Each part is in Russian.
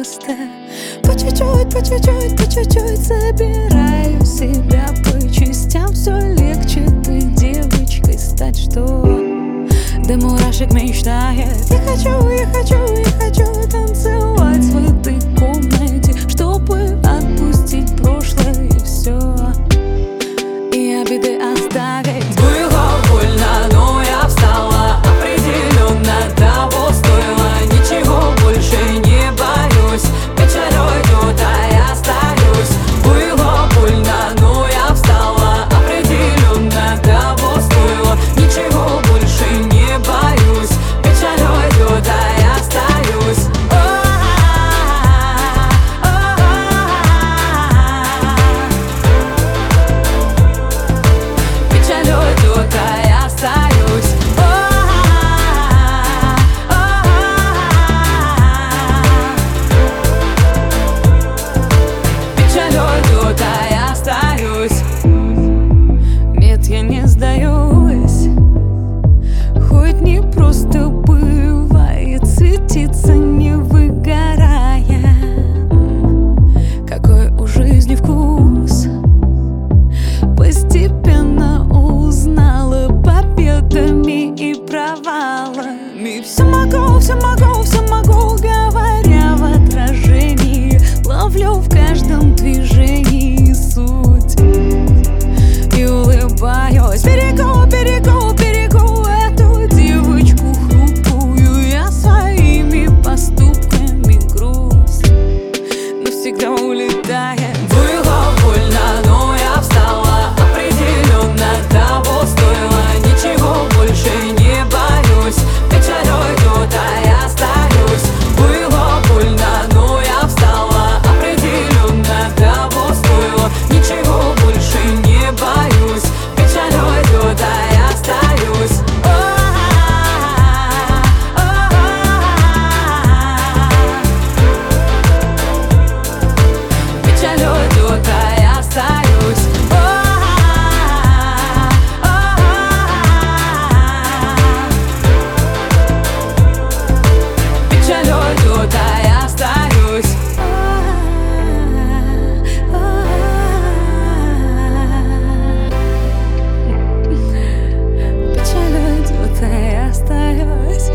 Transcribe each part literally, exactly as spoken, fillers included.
просто. По чуть-чуть, по чуть-чуть, по чуть-чуть забираю себя по частям. Все легче той девочкой стать, что до мурашек мечтает. Я хочу, я хочу, я хочу танцевать в этой комнате, чтобы отпустить прошлое и все, и обиды оставить. Было больно, но я встала, определенно того стоило. Ничего больше не боюсь, печаль уйдет, а я остаюсь. Было больно, но я встала, определенно того стоило. Ничего больше не боюсь, печаль уйдет, а я остаюсь. Печаль уйдет, а я остаюсь. Печаль уйдет, а я остаюсь. Нет, я не сдаюсь, хоть не просто бывает светиться, не выгорая. Какой у жизни вкус, постепенно узнала победами и провалами. Все могу, все могу, все могу, говоря в отражении. Ловлю в каждом движении суть и улыбаюсь. Берегу, берегу, берегу эту девочку хрупкую. Я своими поступками груз навсегда улетает. Было больно, но я встала, определенно того стоило. Ничего больше не боюсь, печаль уйдет, а я остаюсь. Было больно, но я встала, определенно того стоило. Ничего больше не боюсь, печаль уйдет, а я остаюсь. Печаль уйдет, а я остаюсь. Печаль уйдет, а я остаюсь. Печаль уйдет, а я остаюсь.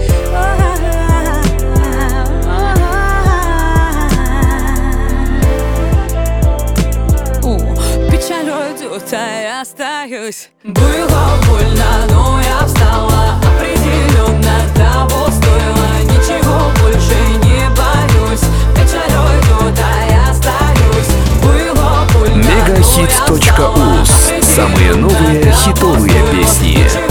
Печаль уйдет, а я остаюсь. Было больно, но я встала, определенно того стоило. Ничего больше не боюсь, печаль уйдет, а я остаюсь. Было больно, Мегахит точка уз. Самые новые хитовые песни.